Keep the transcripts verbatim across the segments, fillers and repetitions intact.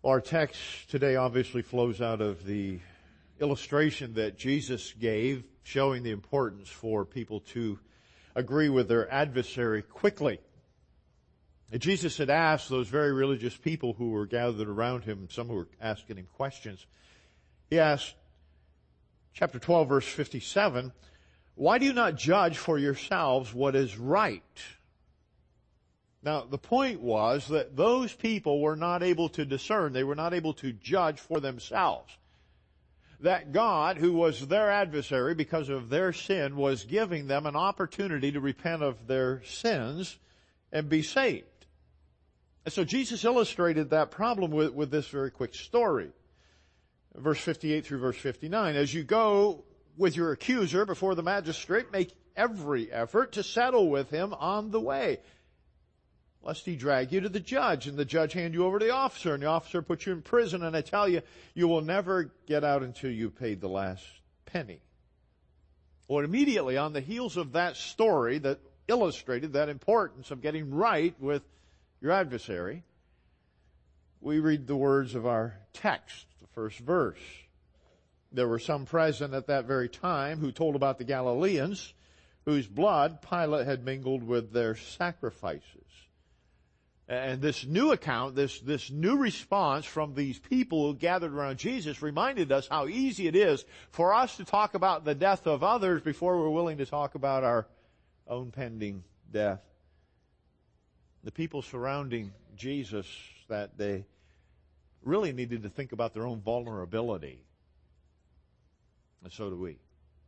Our text today obviously flows out of the illustration that Jesus gave, showing the importance for people to agree with their adversary quickly. Jesus had asked those very religious people who were gathered around him, some who were asking him questions. He asked, chapter twelve, verse fifty-seven, "Why do you not judge for yourselves what is right?" Now, the point was that those people were not able to discern. They were not able to judge for themselves. That God, who was their adversary because of their sin, was giving them an opportunity to repent of their sins and be saved. And so Jesus illustrated that problem with, with this very quick story. Verse fifty-eight through verse fifty-nine, "As you go with your accuser before the magistrate, make every effort to settle with him on the way, lest he drag you to the judge, and the judge hand you over to the officer, and the officer put you in prison, and I tell you, you will never get out until you paid the last penny." Well, immediately on the heels of that story that illustrated that importance of getting right with your adversary, we read the words of our text, the first verse. "There were some present at that very time who told about the Galileans, whose blood Pilate had mingled with their sacrifices." And this new account, this, this new response from these people who gathered around Jesus reminded us how easy it is for us to talk about the death of others before we're willing to talk about our own pending death. The people surrounding Jesus, that they really needed to think about their own vulnerability. And so do we.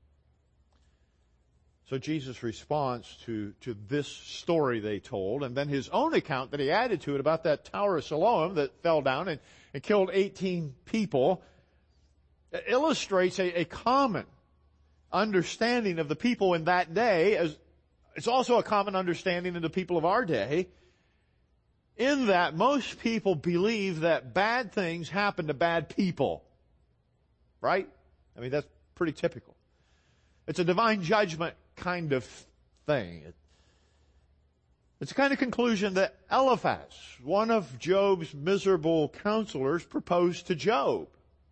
So Jesus' response to, to this story they told, and then his own account that he added to it about that Tower of Siloam that fell down and, and killed eighteen people, illustrates a, a common understanding of the people in that day. As it's also a common understanding of the people of our day, in that most people believe that bad things happen to bad people. Right? I mean, that's pretty typical. It's a divine judgment kind of thing. It's the kind of conclusion that Eliphaz, one of Job's miserable counselors, proposed to Job.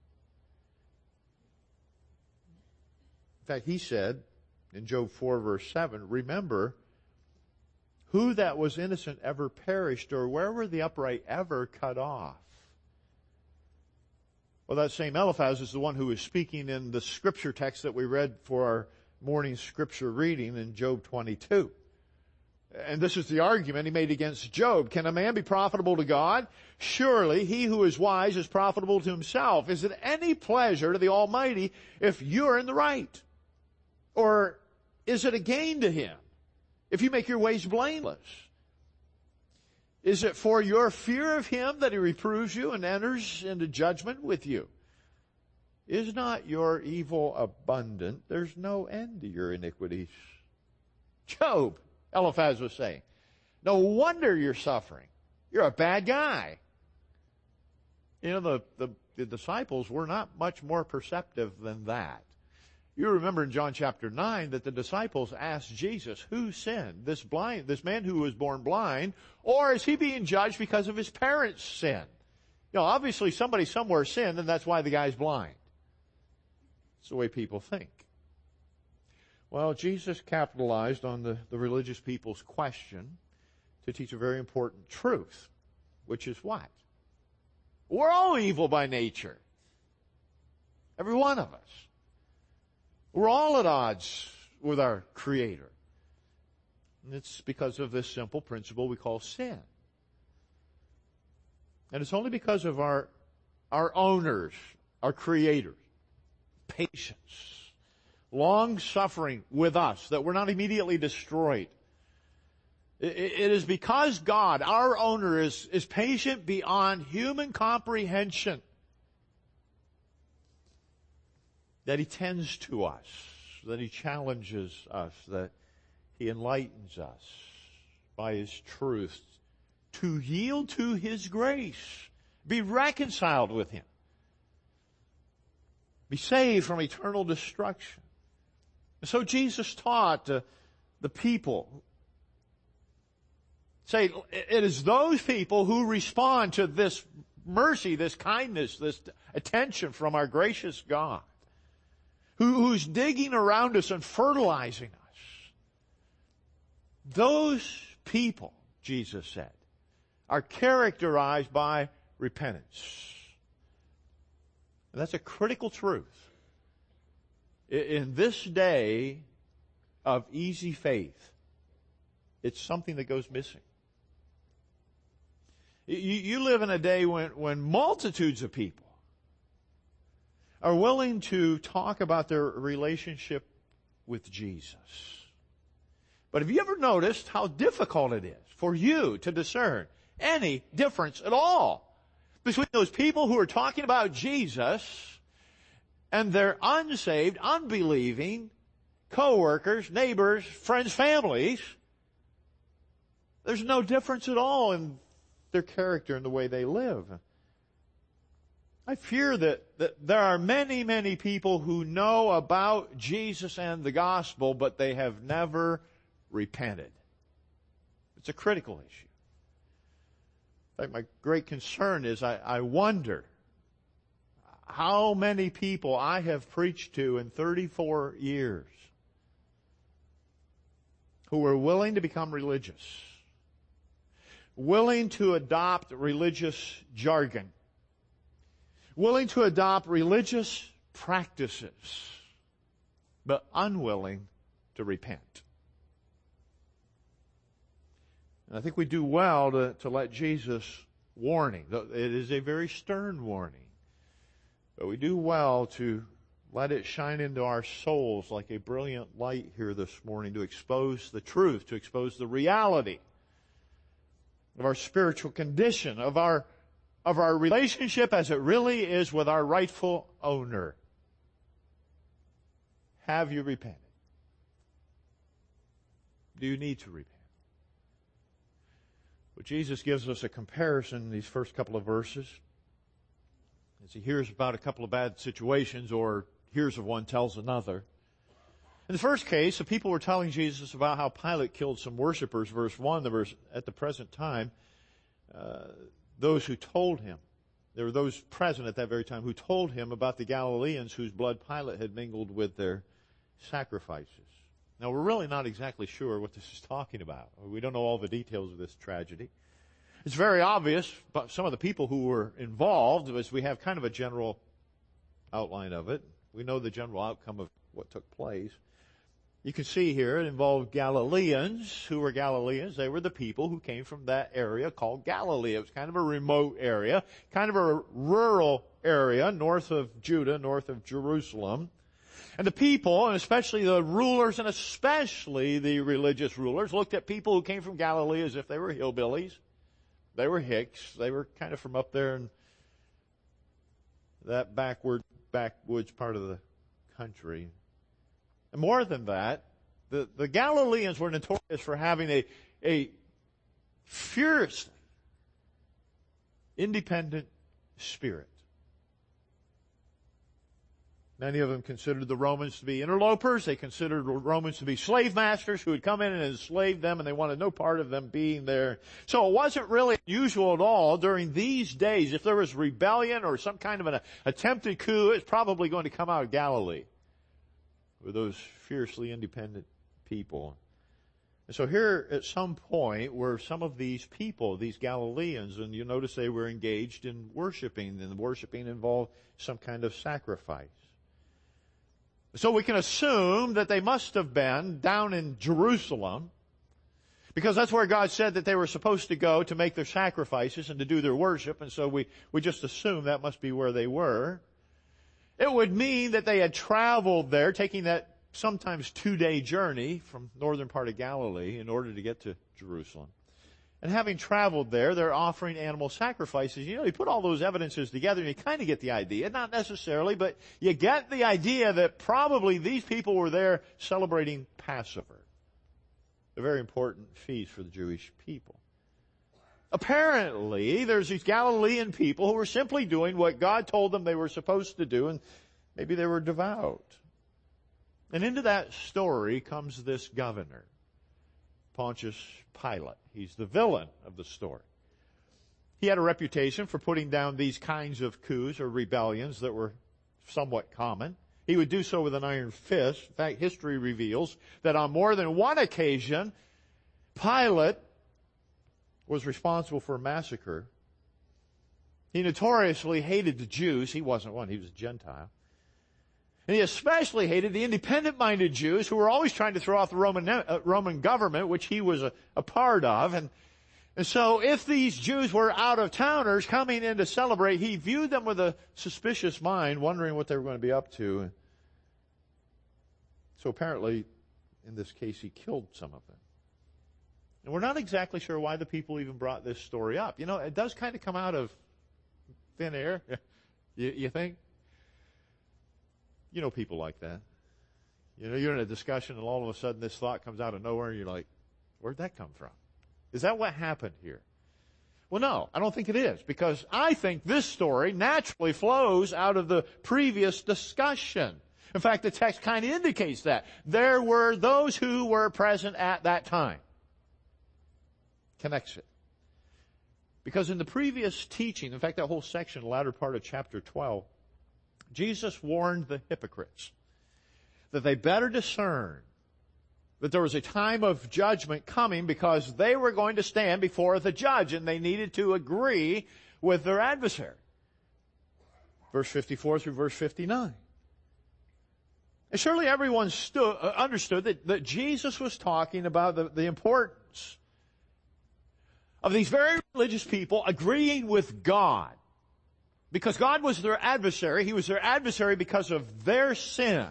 In fact, he said in Job four verse seven, "Remember, who that was innocent ever perished, or where were the upright ever cut off?" Well, that same Eliphaz is the one who is speaking in the scripture text that we read for our morning scripture reading in Job twenty-two. And this is the argument he made against Job. "Can a man be profitable to God? Surely he who is wise is profitable to himself. Is it any pleasure to the Almighty if you're in the right? Or is it a gain to him if you make your ways blameless? Is it for your fear of him that he reproves you and enters into judgment with you? Is not your evil abundant? There's no end to your iniquities." Job, Eliphaz was saying, no wonder you're suffering. You're a bad guy. You know, the, the, the disciples were not much more perceptive than that. You remember in John chapter nine that the disciples asked Jesus, who sinned? This blind, this man who was born blind, or is he being judged because of his parents' sin? You know, obviously somebody somewhere sinned, and that's why the guy's blind. It's the way people think. Well, Jesus capitalized on the, the religious people's question to teach a very important truth, which is what? We're all evil by nature. Every one of us. We're all at odds with our Creator. And it's because of this simple principle we call sin. And it's only because of our, our owners, our Creators, patience, long-suffering with us, that we're not immediately destroyed. It, it is because God, our owner, is, is patient beyond human comprehension, that He tends to us, that He challenges us, that He enlightens us by His truth to yield to His grace, be reconciled with Him, be saved from eternal destruction. And so Jesus taught uh, the people, say, it is those people who respond to this mercy, this kindness, this attention from our gracious God, who, who's digging around us and fertilizing us. Those people, Jesus said, are characterized by repentance. And that's a critical truth. In this day of easy faith, it's something that goes missing. You, you live in a day when, when multitudes of people are willing to talk about their relationship with Jesus. But have you ever noticed how difficult it is for you to discern any difference at all between those people who are talking about Jesus and their unsaved, unbelieving co-workers, neighbors, friends, families? There's no difference at all in their character and the way they live. I fear that, that there are many, many people who know about Jesus and the gospel, but they have never repented. It's a critical issue. In fact, my great concern is I, I wonder how many people I have preached to in thirty-four years who were willing to become religious, willing to adopt religious jargon, willing to adopt religious practices, but unwilling to repent. And I think we do well to, to let Jesus' warning, it is a very stern warning, but we do well to let it shine into our souls like a brilliant light here this morning to expose the truth, to expose the reality of our spiritual condition, of our, of our relationship as it really is with our rightful owner. Have you repented? Do you need to repent? Well, Jesus gives us a comparison in these first couple of verses. As he hears about a couple of bad situations or hears of one, tells another. In the first case, the people were telling Jesus about how Pilate killed some worshipers. Verse one, the verse, at the present time, uh, those who told him, there were those present at that very time who told him about the Galileans whose blood Pilate had mingled with their sacrifices. Now, we're really not exactly sure what this is talking about. We don't know all the details of this tragedy. It's very obvious, but some of the people who were involved, as we have kind of a general outline of it, we know the general outcome of what took place. You can see here it involved Galileans. Who were Galileans? They were the people who came from that area called Galilee. It was kind of a remote area, kind of a rural area north of Judah, north of Jerusalem. And the people, and especially the rulers, and especially the religious rulers, looked at people who came from Galilee as if they were hillbillies. They were hicks. They were kind of from up there in that backward, backwoods part of the country. And more than that, the, the Galileans were notorious for having a, a fiercely independent spirit. Many of them considered the Romans to be interlopers. They considered the Romans to be slave masters who had come in and enslaved them, and they wanted no part of them being there. So it wasn't really unusual at all during these days. If there was rebellion or some kind of an attempted coup, it's probably going to come out of Galilee with those fiercely independent people. And so here at some point were some of these people, these Galileans, and you notice they were engaged in worshiping, and the worshiping involved some kind of sacrifice. So we can assume that they must have been down in Jerusalem, because that's where God said that they were supposed to go to make their sacrifices and to do their worship, and so we, we just assume that must be where they were. It would mean that they had traveled there, taking that sometimes two-day journey from northern part of Galilee in order to get to Jerusalem. And having traveled there, they're offering animal sacrifices. You know, you put all those evidences together and you kind of get the idea. Not necessarily, but you get the idea that probably these people were there celebrating Passover, a very important feast for the Jewish people. Apparently, there's these Galilean people who were simply doing what God told them they were supposed to do, and maybe they were devout. And into that story comes this governor, Pontius Pilate. He's the villain of the story. He had a reputation for putting down these kinds of coups or rebellions that were somewhat common. He would do so with an iron fist. In fact, history reveals that on more than one occasion, Pilate was responsible for a massacre. He notoriously hated the Jews. He wasn't one. He was a Gentile. And he especially hated the independent-minded Jews who were always trying to throw off the Roman, uh, Roman government, which he was a, a part of. And, and so if these Jews were out-of-towners coming in to celebrate, he viewed them with a suspicious mind, wondering what they were going to be up to. So apparently, in this case, he killed some of them. And we're not exactly sure why the people even brought this story up. You know, it does kind of come out of thin air, you, you think? You know people like that. You know, you're in a discussion and all of a sudden this thought comes out of nowhere and you're like, where'd that come from? Is that what happened here? Well, no, I don't think it is, because I think this story naturally flows out of the previous discussion. In fact, the text kind of indicates that. There were those who were present at that time. Connects it. Because in the previous teaching, in fact, that whole section, the latter part of chapter twelve, Jesus warned the hypocrites that they better discern that there was a time of judgment coming because they were going to stand before the judge and they needed to agree with their adversary. Verse fifty-four through verse fifty-nine. And surely everyone stood, uh, understood that, that Jesus was talking about the, the importance of these very religious people agreeing with God. Because God was their adversary. He was their adversary because of their sin.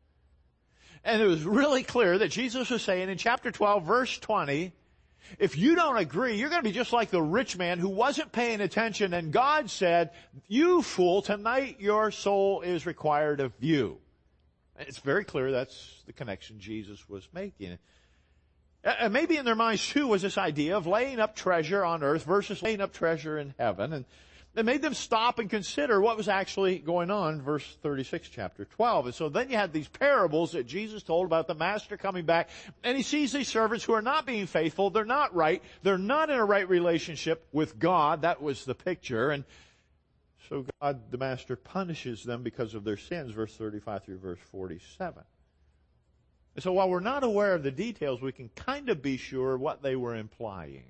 And it was really clear that Jesus was saying in chapter twelve, verse twenty, if you don't agree, you're going to be just like the rich man who wasn't paying attention. And God said, you fool, tonight your soul is required of you. It's very clear that's the connection Jesus was making. And maybe in their minds too was this idea of laying up treasure on earth versus laying up treasure in heaven. And it made them stop and consider what was actually going on, verse thirty-six, chapter twelve. And so then you had these parables that Jesus told about the master coming back, and he sees these servants who are not being faithful, they're not right, they're not in a right relationship with God. That was the picture. And so God, the master, punishes them because of their sins, verse thirty-five through verse forty-seven. And so while we're not aware of the details, we can kind of be sure what they were implying.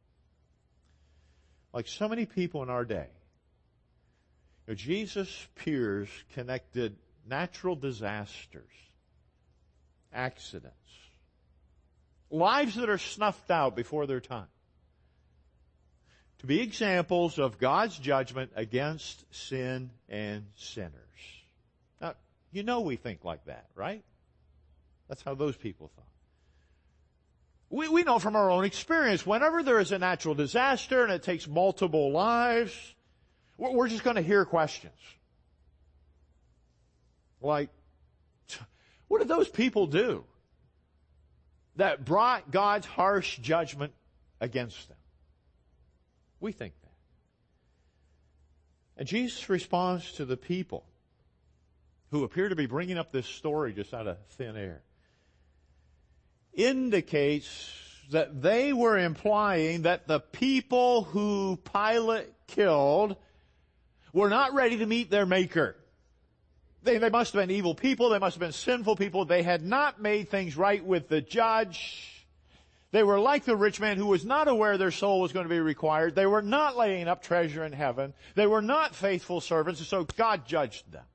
Like so many people in our day, you know, Jesus' peers connected natural disasters, accidents, lives that are snuffed out before their time, to be examples of God's judgment against sin and sinners. Now, you know we think like that, right? That's how those people thought. We, we know from our own experience, whenever there is a natural disaster and it takes multiple lives, we're, we're just going to hear questions. Like, what did those people do that brought God's harsh judgment against them? We think that. And Jesus responds to the people who appear to be bringing up this story just out of thin air, indicates that they were implying that the people who Pilate killed were not ready to meet their Maker. They, they must have been evil people. They must have been sinful people. They had not made things right with the judge. They were like the rich man who was not aware their soul was going to be required. They were not laying up treasure in heaven. They were not faithful servants, and so God judged them.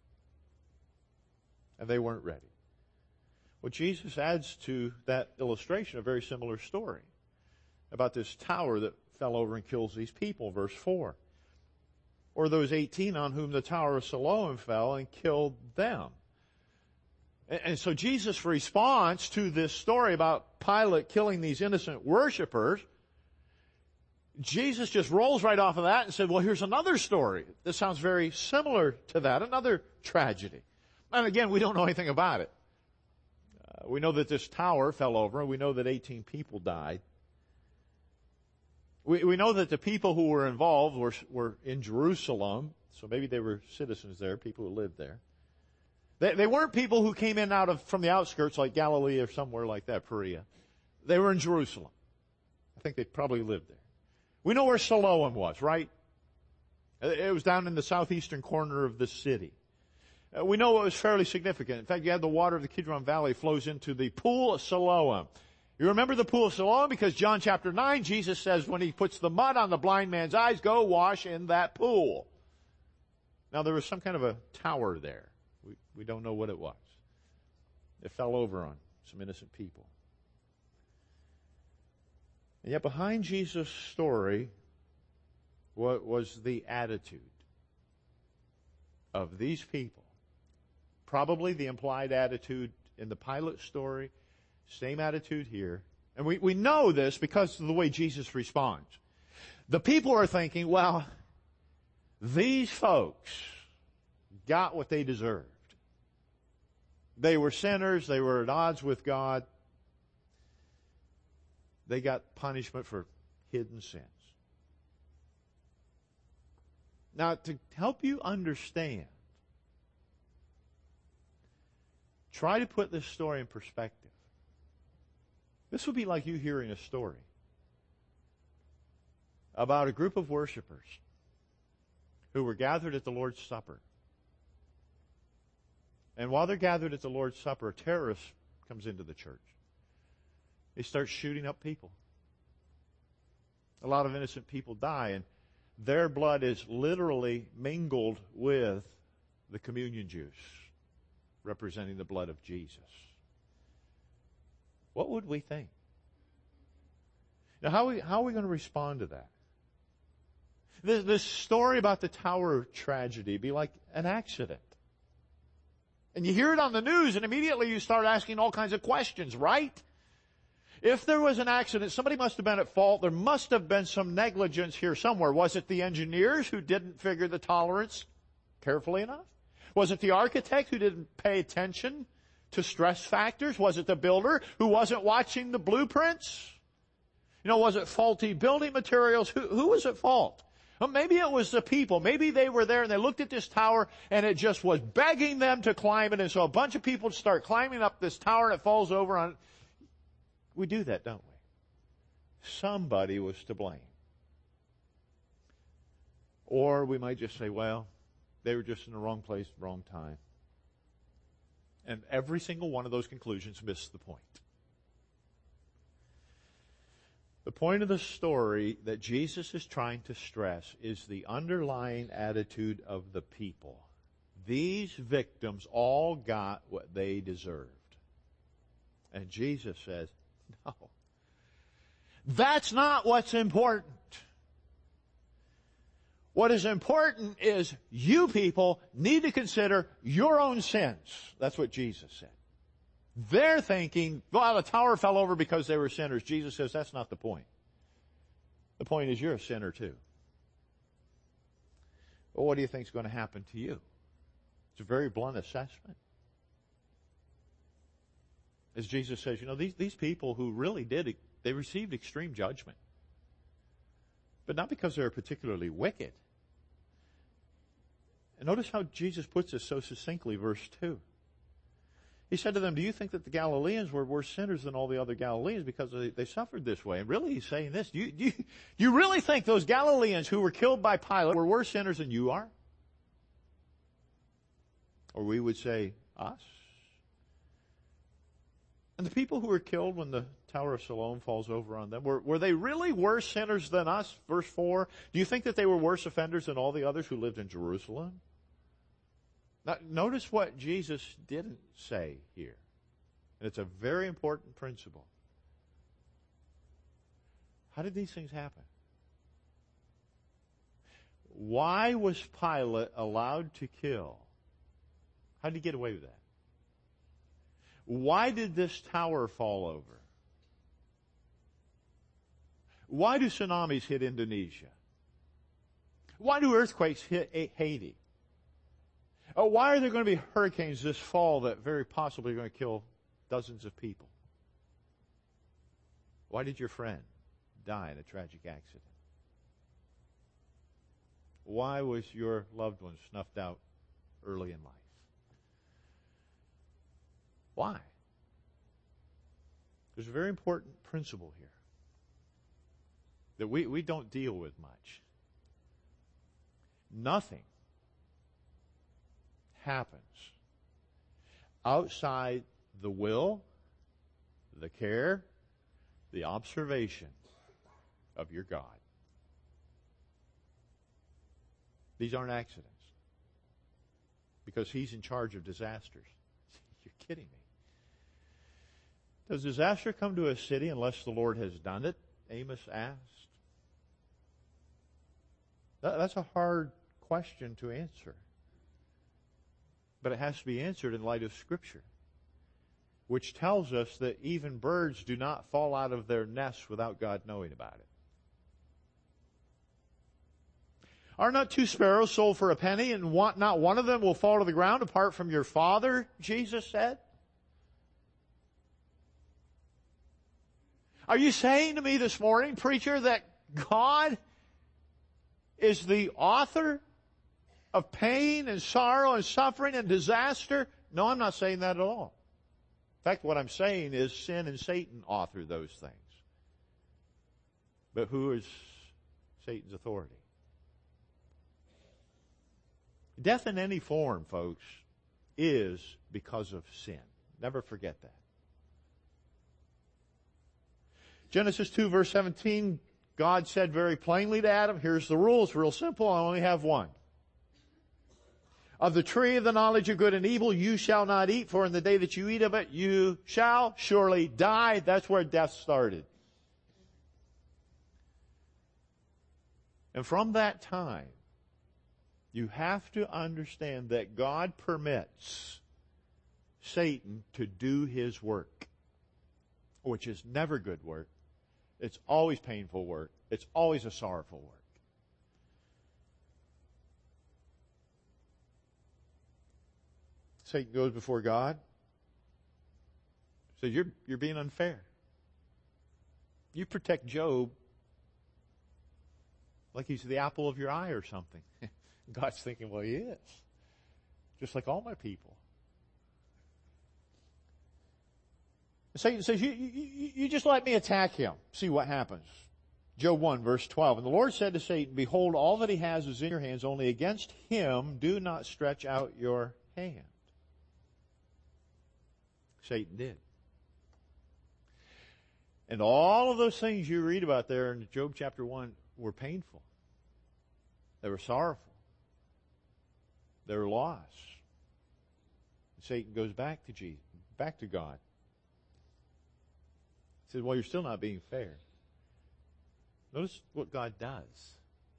And they weren't ready. Well, Jesus adds to that illustration a very similar story about this tower that fell over and kills these people, verse four. Or those eighteen on whom the tower of Siloam fell and killed them. And, and so Jesus' response to this story about Pilate killing these innocent worshipers, Jesus just rolls right off of that and said, well, here's another story. This sounds very similar to that, another tragedy. And again, we don't know anything about it. Uh, we know that this tower fell over, and we know that eighteen people died. We, we know that the people who were involved were, were in Jerusalem, so maybe they were citizens there, people who lived there. They, they weren't people who came in out of from the outskirts like Galilee or somewhere like that, Perea. They were in Jerusalem. I think they probably lived there. We know where Siloam was, right? It was down in the southeastern corner of the city. Uh, we know it was fairly significant. In fact, you have the water of the Kidron Valley flows into the pool of Siloam. You remember the pool of Siloam because John chapter nine, Jesus says when he puts the mud on the blind man's eyes, go wash in that pool. Now there was some kind of a tower there. We, we don't know what it was. It fell over on some innocent people. And yet behind Jesus' story what was the attitude of these people. Probably the implied attitude in the Pilate story, same attitude here. And we, we know this because of the way Jesus responds. The people are thinking, well, these folks got what they deserved. They were sinners. They were at odds with God. They got punishment for hidden sins. Now, to help you understand, try to put this story in perspective. This would be like you hearing a story about a group of worshipers who were gathered at the Lord's Supper. And while they're gathered at the Lord's Supper, a terrorist comes into the church. He starts shooting up people. A lot of innocent people die, and their blood is literally mingled with the communion juice, representing the blood of Jesus. What would we think? Now, how are we, how are we going to respond to that? This, this story about the Tower of Tragedy be like an accident. And you hear it on the news, and immediately you start asking all kinds of questions, right? If there was an accident, somebody must have been at fault. There must have been some negligence here somewhere. Was it the engineers who didn't figure the tolerance carefully enough? Was it the architect who didn't pay attention to stress factors? Was it the builder who wasn't watching the blueprints? You know, was it faulty building materials? Who, who was at fault? Well, maybe it was the people. Maybe they were there and they looked at this tower and it just was begging them to climb it. And so a bunch of people start climbing up this tower and it falls over on. We do that, don't we? Somebody was to blame. Or we might just say, well, they were just in the wrong place, wrong time. And every single one of those conclusions missed the point. The point of the story that Jesus is trying to stress is the underlying attitude of the people. These victims all got what they deserved. And Jesus says, no. That's not what's important. What is important is you people need to consider your own sins. That's what Jesus said. They're thinking, well, the tower fell over because they were sinners. Jesus says that's not the point. The point is you're a sinner too. Well, what do you think is going to happen to you? It's a very blunt assessment. As Jesus says, you know, these, these people who really did it, they received extreme judgment. But not because they were particularly wicked. And notice how Jesus puts this so succinctly, verse two. He said to them, do you think that the Galileans were worse sinners than all the other Galileans because they, they suffered this way? And really he's saying this. Do you, do, you, do you really think those Galileans who were killed by Pilate were worse sinners than you are? Or we would say, us? And the people who were killed when the Tower of Siloam falls over on them, were, were they really worse sinners than us? Verse four. Do you think that they were worse offenders than all the others who lived in Jerusalem? Now, notice what Jesus didn't say here. And it's a very important principle. How did these things happen? Why was Pilate allowed to kill? How did he get away with that? Why did this tower fall over? Why do tsunamis hit Indonesia? Why do earthquakes hit Haiti? Oh, why are there going to be hurricanes this fall that very possibly are going to kill dozens of people? Why did your friend die in a tragic accident? Why was your loved one snuffed out early in life? Why? There's a very important principle here. that we, we don't deal with much. Nothing happens outside the will, the care, the observation of your God. These aren't accidents. Because He's in charge of disasters. You're kidding me. Does disaster come to a city unless the Lord has done it? Amos asked. That, that's a hard question to answer. But it has to be answered in light of Scripture, which tells us that even birds do not fall out of their nests without God knowing about it. Are not two sparrows sold for a penny, and one, not one of them will fall to the ground apart from your Father, Jesus said? Are you saying to me this morning, preacher, that God is the author of pain and sorrow and suffering and disaster? No, I'm not saying that at all. In fact, what I'm saying is sin and Satan author those things. But who is Satan's authority? Death in any form, folks, is because of sin. Never forget that. Genesis two, verse seventeen, God said very plainly to Adam, here's the rule, it's real simple, I only have one. Of the tree of the knowledge of good and evil you shall not eat, for in the day that you eat of it you shall surely die. That's where death started. And from that time, you have to understand that God permits Satan to do his work, which is never good work. It's always painful work. It's always a sorrowful work. Satan goes before God, says, you're, you're being unfair. You protect Job like he's the apple of your eye or something. God's thinking, well, he is. Just like all my people. Satan says, you, you, you just let me attack him. See what happens. Job one, verse twelve. And the Lord said to Satan, behold, all that he has is in your hands. Only against him do not stretch out your hand. Satan did. And all of those things you read about there in Job chapter one were painful. They were sorrowful. They were loss. Satan goes back to Jesus, back to God. He says, well, you're still not being fair. Notice what God does.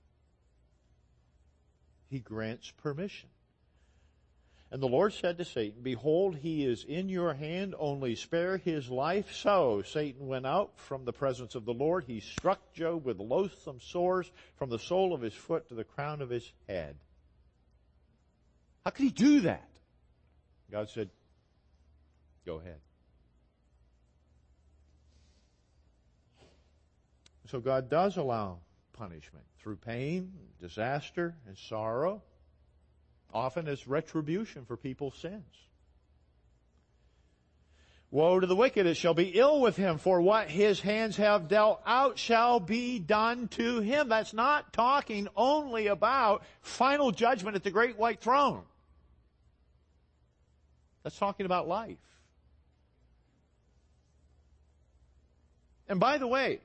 He grants permission. And the Lord said to Satan, behold, he is in your hand, only spare his life. So Satan went out from the presence of the Lord. He struck Job with loathsome sores from the sole of his foot to the crown of his head. How could he do that? God said, go ahead. So God does allow punishment through pain, disaster, and sorrow, often as retribution for people's sins. Woe to the wicked, it shall be ill with him, for what his hands have dealt out shall be done to him. That's not talking only about final judgment at the great white throne. That's talking about life. And by the way,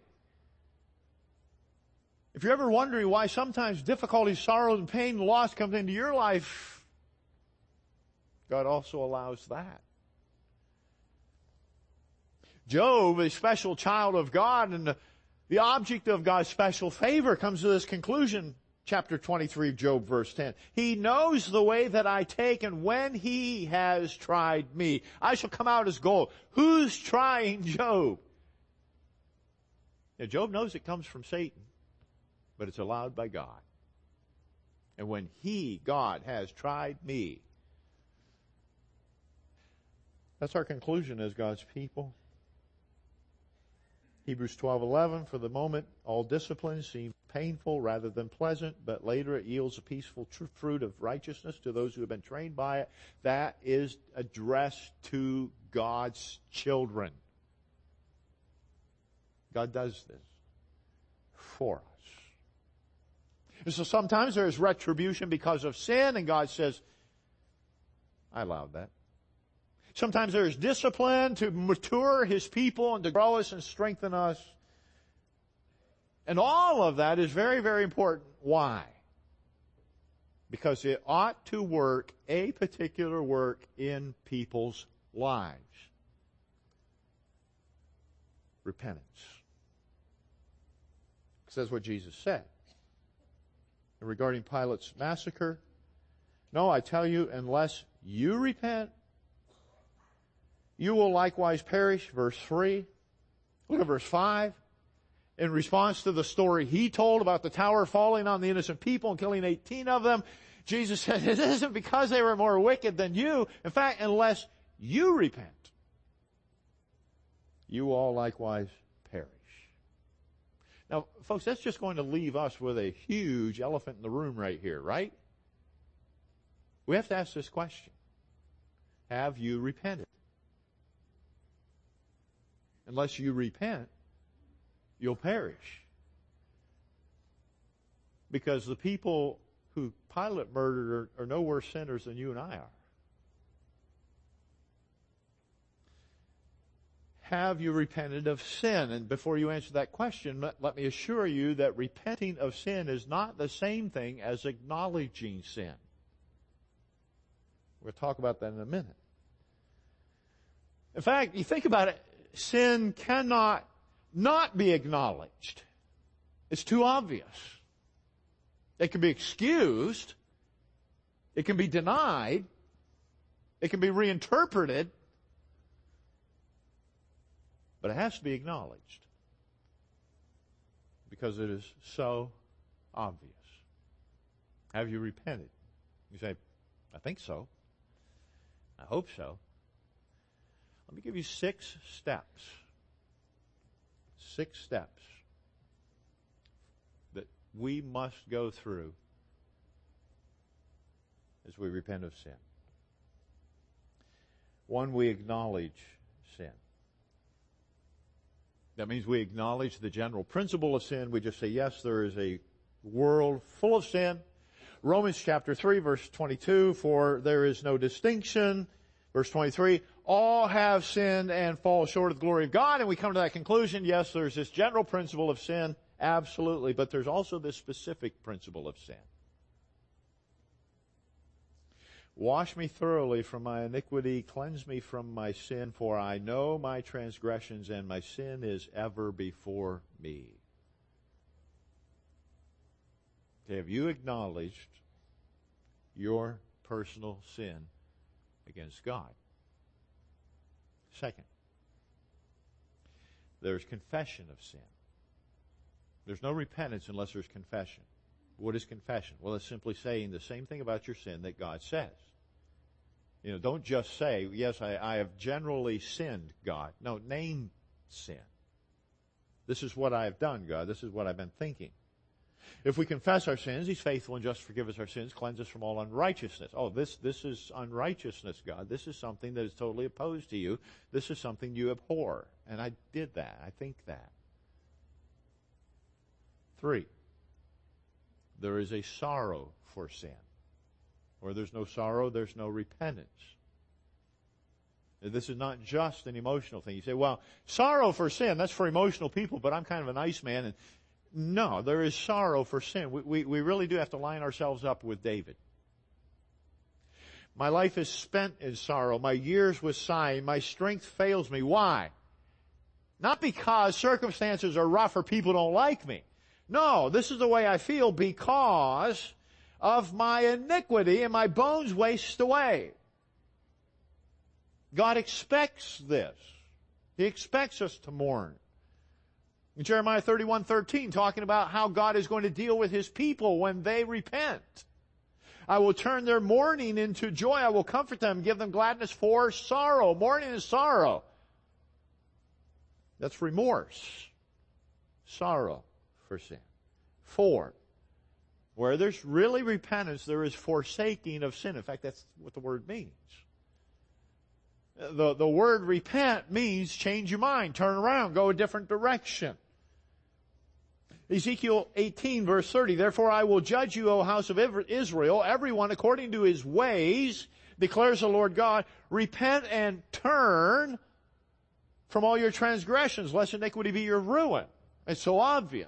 if you're ever wondering why sometimes difficulty, sorrow, and pain and loss comes into your life, God also allows that. Job, a special child of God and the, the object of God's special favor, comes to this conclusion, chapter twenty-three of Job, verse ten. He knows the way that I take, and when he has tried me, I shall come out as gold. Who's trying Job? Now, Job knows it comes from Satan, but it's allowed by God. And when he, God, has tried me, that's our conclusion as God's people. Hebrews twelve eleven, for the moment all discipline seems painful rather than pleasant, but later it yields a peaceful tr- fruit of righteousness to those who have been trained by it. That is addressed to God's children. God does this for us. And so sometimes there is retribution because of sin, and God says, I allowed that. Sometimes there is discipline to mature His people and to grow us and strengthen us. And all of that is very, very important. Why? Because it ought to work a particular work in people's lives. Repentance. Because that's what Jesus said. And regarding Pilate's massacre, no, I tell you, unless you repent, you will likewise perish. Verse three. Look at verse five. In response to the story he told about the tower falling on the innocent people and killing eighteen of them, Jesus said, it isn't because they were more wicked than you. In fact, unless you repent, you will all likewise perish. Now, folks, that's just going to leave us with a huge elephant in the room right here, right? We have to ask this question. Have you repented? Unless you repent, you'll perish. Because the people who Pilate murdered are, are no worse sinners than you and I are. Have you repented of sin? And before you answer that question, let, let me assure you that repenting of sin is not the same thing as acknowledging sin. We'll talk about that in a minute. In fact, you think about it, sin cannot not be acknowledged. It's too obvious. It can be excused. It can be denied. It can be reinterpreted. But it has to be acknowledged. Because it is so obvious. Have you repented? You say, I think so. I hope so. Let me give you six steps. Six steps that we must go through as we repent of sin. One, we acknowledge sin. That means we acknowledge the general principle of sin. We just say, yes, there is a world full of sin. Romans chapter three, verse twenty-two, for there is no distinction. Verse twenty-three, all have sinned and fall short of the glory of God. And we come to that conclusion, yes, there's this general principle of sin, absolutely, but there's also this specific principle of sin. Wash me thoroughly from my iniquity, cleanse me from my sin, for I know my transgressions, and my sin is ever before me. Okay, have you acknowledged your personal sin against God? Second, there's confession of sin. There's no repentance unless there's confession. What is confession? Well, it's simply saying the same thing about your sin that God says. You know, don't just say, yes, I, I have generally sinned, God. No, name sin. This is what I have done, God. This is what I've been thinking. If we confess our sins, He's faithful and just to forgive us our sins, cleanse us from all unrighteousness. Oh, this, this is unrighteousness, God. This is something that is totally opposed to you. This is something you abhor. And I did that. I think that. Three, there is a sorrow for sin. Where there's no sorrow, there's no repentance. This is not just an emotional thing. You say, well, sorrow for sin, that's for emotional people, but I'm kind of a nice man. And no, there is sorrow for sin. We, we, we really do have to line ourselves up with David. My life is spent in sorrow. My years with sighing. My strength fails me. Why? Not because circumstances are rough or people don't like me. No, this is the way I feel because of my iniquity, and my bones waste away. God expects this. He expects us to mourn. In Jeremiah thirty-one thirteen, talking about how God is going to deal with His people when they repent. I will turn their mourning into joy. I will comfort them, give them gladness for sorrow. Mourning is sorrow. That's remorse. Sorrow for sin. Four, where there's really repentance, there is forsaking of sin. In fact, that's what the word means. The, the word repent means change your mind, turn around, go a different direction. Ezekiel eighteen, verse thirty, therefore I will judge you, O house of Israel, everyone according to his ways, declares the Lord God. Repent and turn from all your transgressions, lest iniquity be your ruin. It's so obvious.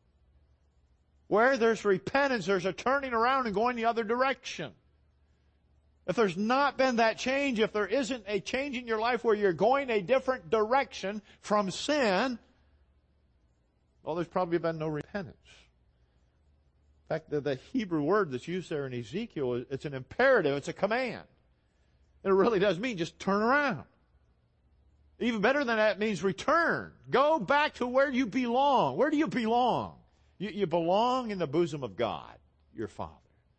Where there's repentance, there's a turning around and going the other direction. If there's not been that change, if there isn't a change in your life where you're going a different direction from sin, well, there's probably been no repentance. In fact, the, the Hebrew word that's used there in Ezekiel, it's an imperative, it's a command. And it really does mean just turn around. Even better than that, it means return. Go back to where you belong. Where do you belong? You, you belong in the bosom of God, your Father.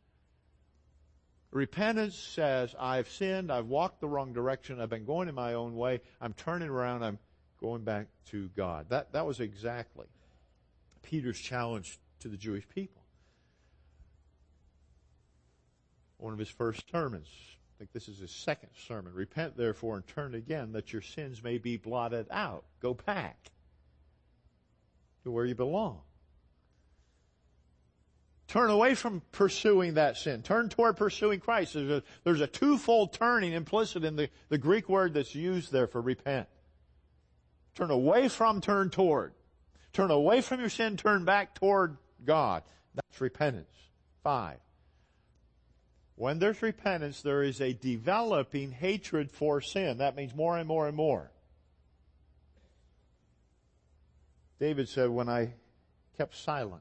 Repentance says, I've sinned, I've walked the wrong direction, I've been going in my own way, I'm turning around, I'm going back to God. That, that was exactly Peter's challenge to the Jewish people. One of his first sermons, I think this is his second sermon. Repent therefore and turn again that your sins may be blotted out. Go back to where you belong. Turn away from pursuing that sin. Turn toward pursuing Christ. There's a, there's a twofold turning implicit in the, the Greek word that's used there for repent. Turn away from, turn toward. Turn away from your sin, turn back toward God. That's repentance. Five. When there's repentance, there is a developing hatred for sin. That means more and more and more. David said, when I kept silent,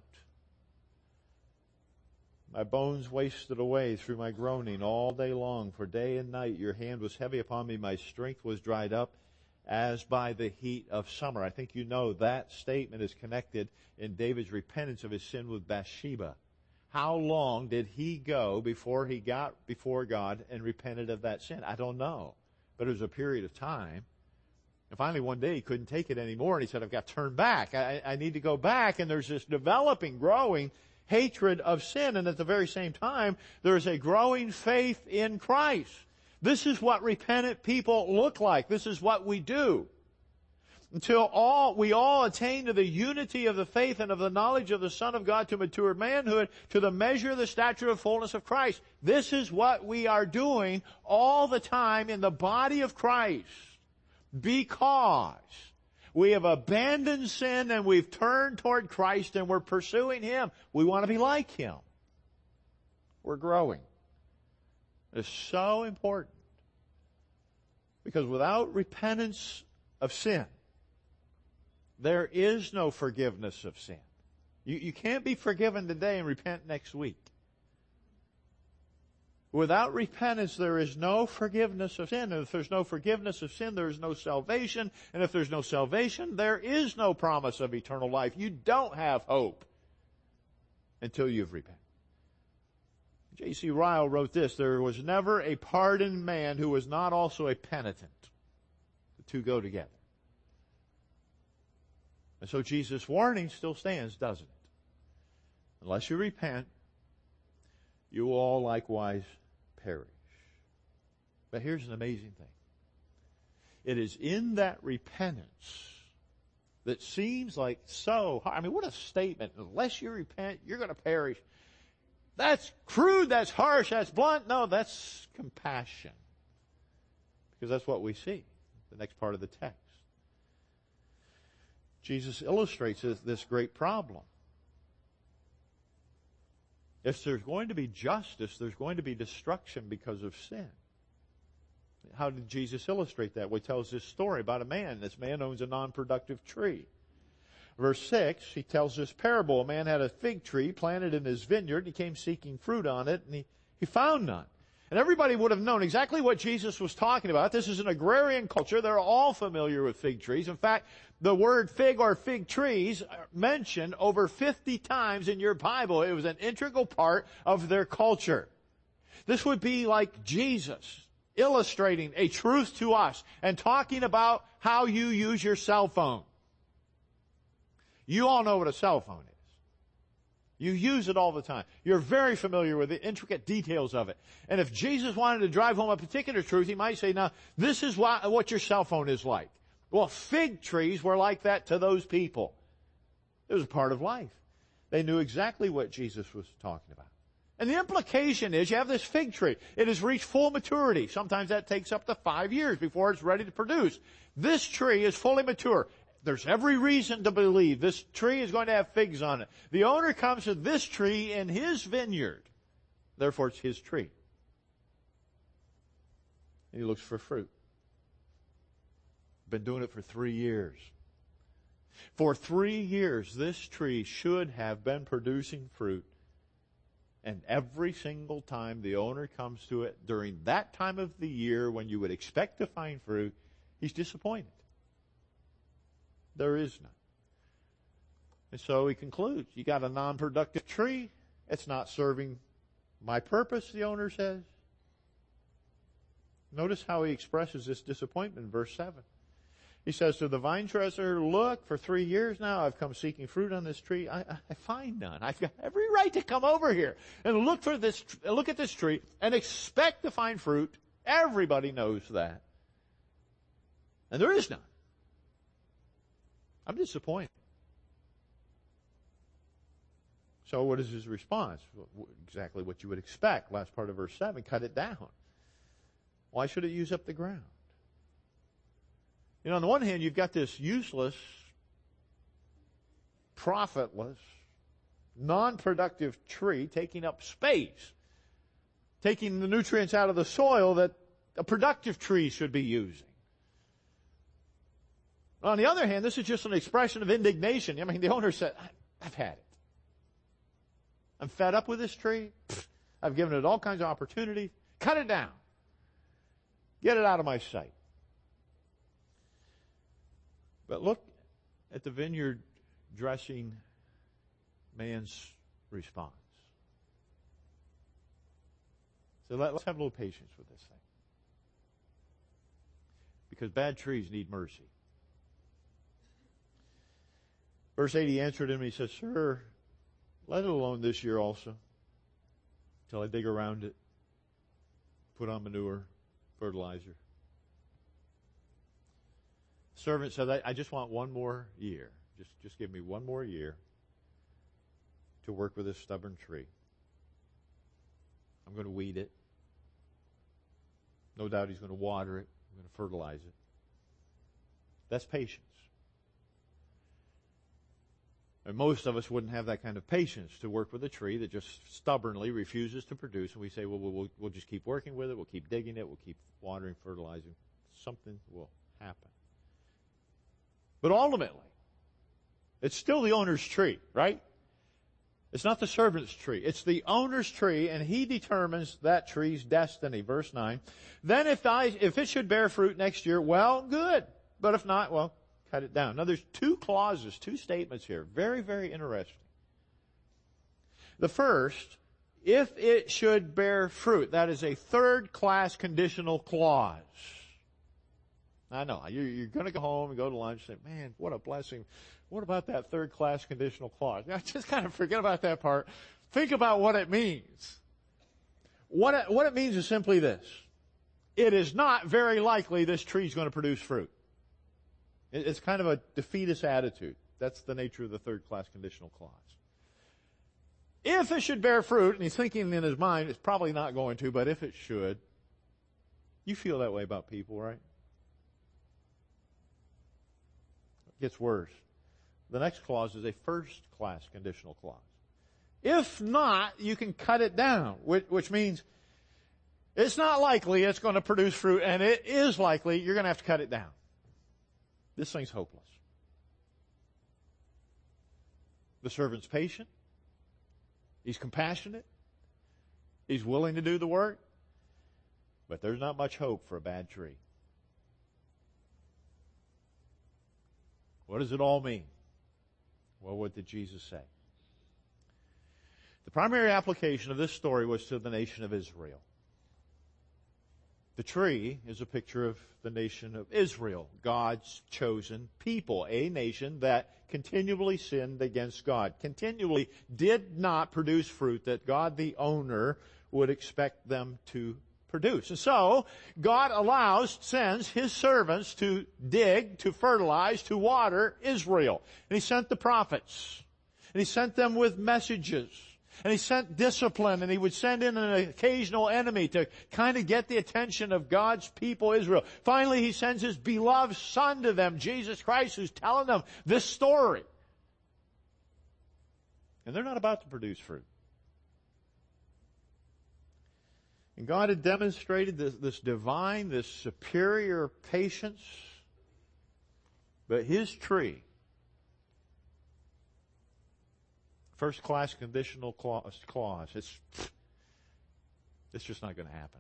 my bones wasted away through my groaning all day long. For day and night your hand was heavy upon me. My strength was dried up as by the heat of summer. I think you know that statement is connected in David's repentance of his sin with Bathsheba. How long did he go before he got before God and repented of that sin? I don't know. But it was a period of time. And finally one day he couldn't take it anymore and he said, I've got to turn back. I, I need to go back. And there's this developing, growing hatred of sin. And at the very same time, there's a growing faith in Christ. This is what repentant people look like. This is what we do. Until all we all attain to the unity of the faith and of the knowledge of the Son of God, to mature manhood, to the measure of the stature of fullness of Christ. This is what we are doing all the time in the body of Christ. Because we have abandoned sin and we've turned toward Christ and we're pursuing Him. We want to be like Him. We're growing. It's so important. Because without repentance of sin, there is no forgiveness of sin. You, you can't be forgiven today and repent next week. Without repentance, there is no forgiveness of sin. And if there's no forgiveness of sin, there is no salvation. And if there's no salvation, there is no promise of eternal life. You don't have hope until you've repented. J C Ryle wrote this, there was never a pardoned man who was not also a penitent. The two go together. And so Jesus' warning still stands, doesn't it? Unless you repent, you will all likewise perish. But here's an amazing thing. It is in that repentance that seems like so hard. I mean, what a statement. Unless you repent, you're going to perish. That's crude, that's harsh, that's blunt. No, that's compassion. Because that's what we see, the next part of the text. Jesus illustrates this, this great problem. If there's going to be justice, there's going to be destruction because of sin. How did Jesus illustrate that? Well, he tells this story about a man. This man owns a non-productive tree. Verse six, he tells this parable. A man had a fig tree planted in his vineyard. He came seeking fruit on it, and he, he found none. And everybody would have known exactly what Jesus was talking about. This is an agrarian culture. They're all familiar with fig trees. In fact, the word fig or fig trees mentioned over fifty times in your Bible. It was an integral part of their culture. This would be like Jesus illustrating a truth to us and talking about how you use your cell phone. You all know what a cell phone is. You use it all the time. You're very familiar with the intricate details of it. And if Jesus wanted to drive home a particular truth, he might say, now, this is what, what your cell phone is like. Well, fig trees were like that to those people. It was a part of life. They knew exactly what Jesus was talking about. And the implication is you have this fig tree. It has reached full maturity. Sometimes that takes up to five years before it's ready to produce. This tree is fully mature. There's every reason to believe this tree is going to have figs on it. The owner comes to this tree in his vineyard. Therefore, it's his tree. And he looks for fruit. Been doing it for three years. For three years, this tree should have been producing fruit. And every single time the owner comes to it during that time of the year when you would expect to find fruit, he's disappointed. There is none. And so he concludes, you got a non-productive tree. It's not serving my purpose, the owner says. Notice how he expresses this disappointment in verse seven. He says to the vine dresser, look, for three years now I've come seeking fruit on this tree. I, I find none. I've got every right to come over here and look for this, look at this tree and expect to find fruit. Everybody knows that. And there is none. I'm disappointed. So what is his response? Exactly what you would expect. Last part of verse seven, cut it down. Why should it use up the ground? You know, on the one hand, you've got this useless, profitless, non-productive tree taking up space, taking the nutrients out of the soil that a productive tree should be using. On the other hand, this is just an expression of indignation. I mean, the owner said, I've had it. I'm fed up with this tree. I've given it all kinds of opportunities. Cut it down. Get it out of my sight. But look at the vineyard dressing man's response. So let, let's have a little patience with this thing. Because bad trees need mercy. Verse eight, he answered him, he says, sir, let it alone this year also, till I dig around it, put on manure, fertilizer. The servant said, I, I just want one more year. Just, just give me one more year to work with this stubborn tree. I'm going to weed it. No doubt he's going to water it. I'm going to fertilize it. That's patience. And most of us wouldn't have that kind of patience to work with a tree that just stubbornly refuses to produce. And we say, well, we'll, we'll just keep working with it. We'll keep digging it. We'll keep watering, fertilizing. Something will happen. But ultimately, it's still the owner's tree, right? It's not the servant's tree. It's the owner's tree, and he determines that tree's destiny. Verse nine. Then if I, if it should bear fruit next year, well, good. But if not, well, cut it down. Now there's two clauses, two statements here. Very, very interesting. The first, if it should bear fruit, that is a third-class conditional clause. I know, you're, you're going to go home and go to lunch and say, man, what a blessing. What about that third-class conditional clause? Now, just kind of forget about that part. Think about what it means. What it, what it means is simply this. It is not very likely this tree is going to produce fruit. It's kind of a defeatist attitude. That's the nature of the third-class conditional clause. If it should bear fruit, and he's thinking in his mind, it's probably not going to, but if it should, you feel that way about people, right? It gets worse. The next clause is a first-class conditional clause. If not, you can cut it down, which, which means it's not likely it's going to produce fruit, and it is likely you're going to have to cut it down. This thing's hopeless. The servant's patient. He's compassionate. He's willing to do the work. But there's not much hope for a bad tree. What does it all mean? Well, what did Jesus say? The primary application of this story was to the nation of Israel. The tree is a picture of the nation of Israel, God's chosen people, a nation that continually sinned against God, continually did not produce fruit that God, the owner, would expect them to produce. And so, God allows, sends His servants to dig, to fertilize, to water Israel. And He sent the prophets. And He sent them with messages. And He sent discipline, and He would send in an occasional enemy to kind of get the attention of God's people, Israel. Finally, He sends His beloved Son to them, Jesus Christ, who's telling them this story. And they're not about to produce fruit. And God had demonstrated this, this divine, this superior patience. But His tree, first class conditional clause, clause it's, it's just not going to happen.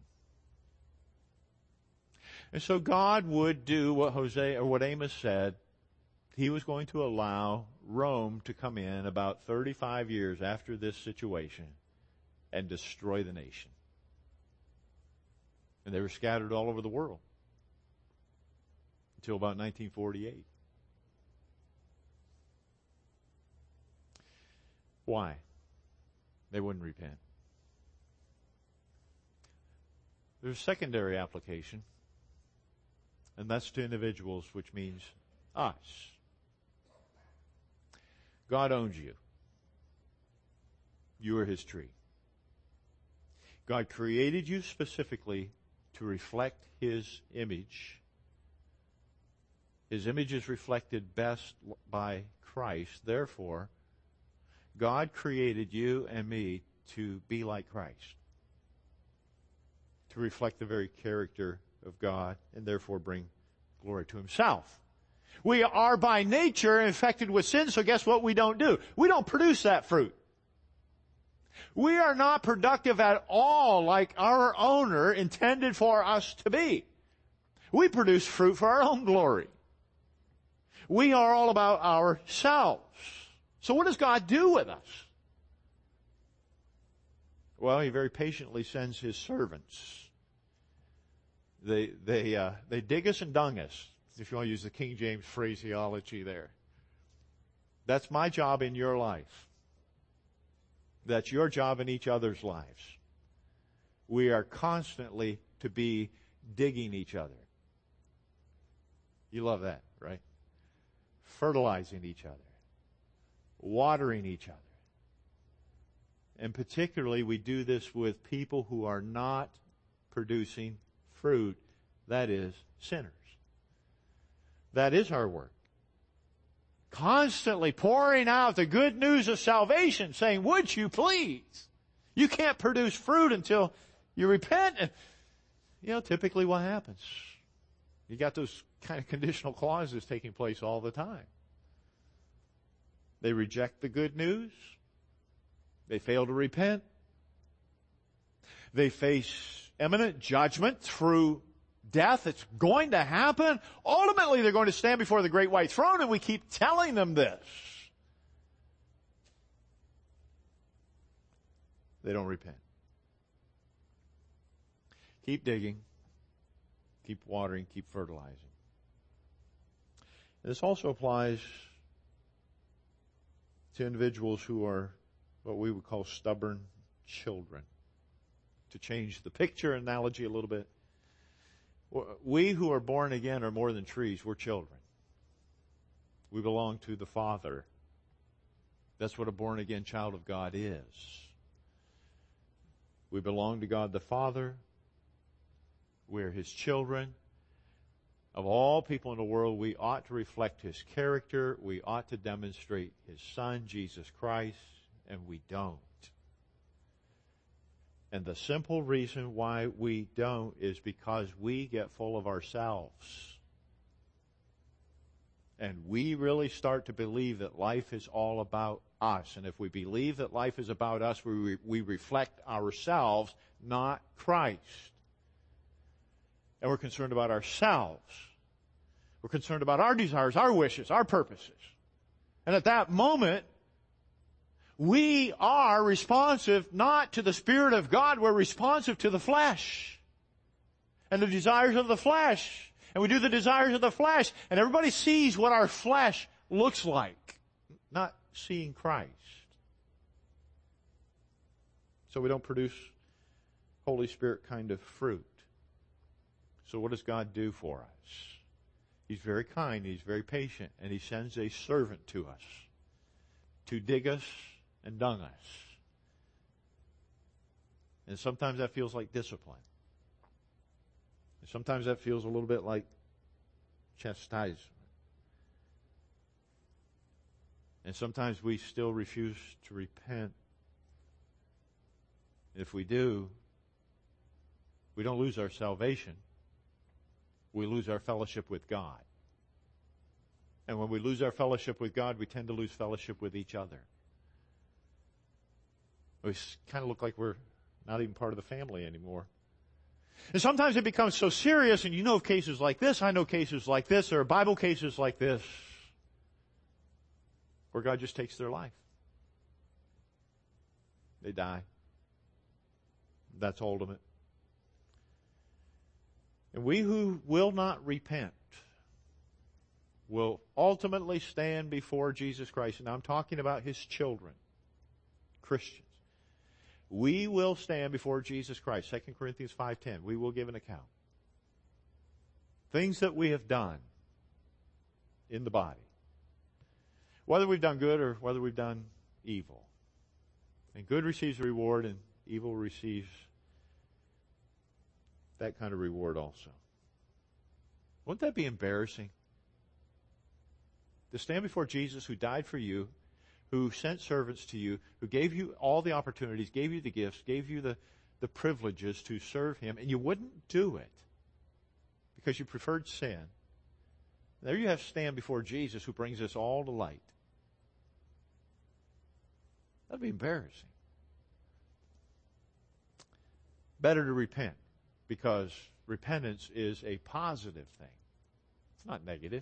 And so God would do what Hosea, or what Amos said. He was going to allow Rome to come in about thirty-five years after this situation and destroy the nation. And they were scattered all over the world until about nineteen forty-eight. Why? They wouldn't repent. There's a secondary application, and that's to individuals, which means us. God owns you. You are His tree. God created you specifically to reflect His image. His image is reflected best by Christ. Therefore, God created you and me to be like Christ, to reflect the very character of God and therefore bring glory to Himself. We are by nature infected with sin, so guess what we don't do? We don't produce that fruit. We are not productive at all like our owner intended for us to be. We produce fruit for our own glory. We are all about ourselves. So what does God do with us? Well, He very patiently sends His servants. They, they, uh, they dig us and dung us, if you want to use the King James phraseology there. That's my job in your life. That's your job in each other's lives. We are constantly to be digging each other. You love that, right? Fertilizing each other. Watering each other. And particularly we do this with people who are not producing fruit, that is, sinners. That is our work. Constantly pouring out the good news of salvation, saying, would you please? You can't produce fruit until you repent. And, you know, typically what happens? You got those kind of conditional clauses taking place all the time. They reject the good news. They fail to repent. They face imminent judgment through death. It's going to happen. Ultimately, they're going to stand before the great white throne, and we keep telling them this. They don't repent. Keep digging. Keep watering. Keep fertilizing. This also applies to individuals who are what we would call stubborn children. To change the picture analogy a little bit, we who are born again are more than trees. We're children. We belong to the Father. That's what a born again child of God is. We belong to God the Father. We're His children. Of all people in the world, we ought to reflect His character. We ought to demonstrate His Son, Jesus Christ, and we don't. And the simple reason why we don't is because we get full of ourselves. And we really start to believe that life is all about us. And if we believe that life is about us, we, re- we reflect ourselves, not Christ. And we're concerned about ourselves. We're concerned about our desires, our wishes, our purposes. And at that moment, we are responsive not to the Spirit of God, we're responsive to the flesh and the desires of the flesh. And we do the desires of the flesh, and everybody sees what our flesh looks like, not seeing Christ. So we don't produce Holy Spirit kind of fruit. So what does God do for us? He's very kind, He's very patient, and He sends a servant to us. to dig us and dung us. And sometimes that feels like discipline. And sometimes that feels a little bit like chastisement. And sometimes we still refuse to repent. If we do, we don't lose our salvation. We lose our fellowship with God. And when we lose our fellowship with God, we tend to lose fellowship with each other. We kind of look like we're not even part of the family anymore. And sometimes it becomes so serious, and you know of cases like this, I know cases like this, there are Bible cases like this, where God just takes their life. They die. That's ultimate. And we who will not repent will ultimately stand before Jesus Christ. And I'm talking about His children, Christians. We will stand before Jesus Christ. Second Corinthians five ten. We will give an account. Things that we have done in the body. Whether we've done good or whether we've done evil. And good receives a reward and evil receives that kind of reward also. Wouldn't that be embarrassing? To stand before Jesus, who died for you, who sent servants to you, who gave you all the opportunities, gave you the gifts, gave you the, the privileges to serve Him, and you wouldn't do it because you preferred sin. There you have to stand before Jesus, who brings us all to light. That'd be embarrassing. Better to repent, because repentance is a positive thing. It's not negative.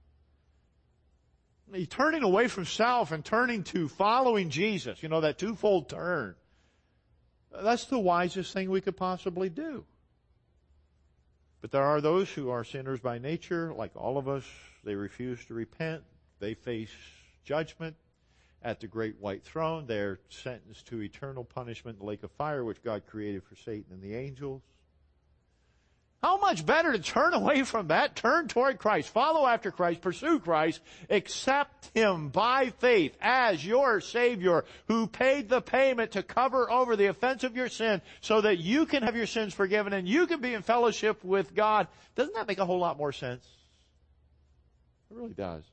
Turning away from self and turning to following Jesus, you know, that twofold turn, that's the wisest thing we could possibly do. But there are those who are sinners by nature, like all of us. They refuse to repent. They face judgment at the great white throne. They're sentenced to eternal punishment in the lake of fire, which God created for Satan and the angels. How much better to turn away from that, turn toward Christ, follow after Christ, pursue Christ, accept Him by faith as your Savior, who paid the payment to cover over the offense of your sin so that you can have your sins forgiven and you can be in fellowship with God. Doesn't that make a whole lot more sense? It really does.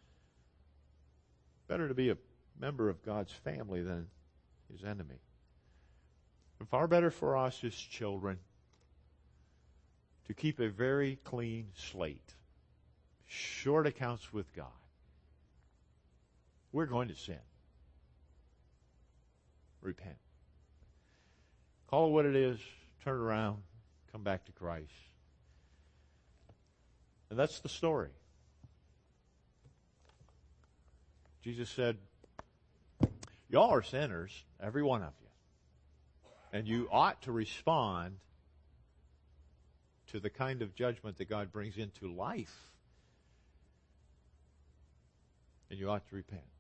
Better to be a member of God's family than His enemy. And far better for us as children to keep a very clean slate, short accounts with God. We're going to sin. Repent. Call it what it is, turn around, come back to Christ. And that's the story. Jesus said, y'all are sinners, every one of you. And you ought to respond to the kind of judgment that God brings into life. And you ought to repent.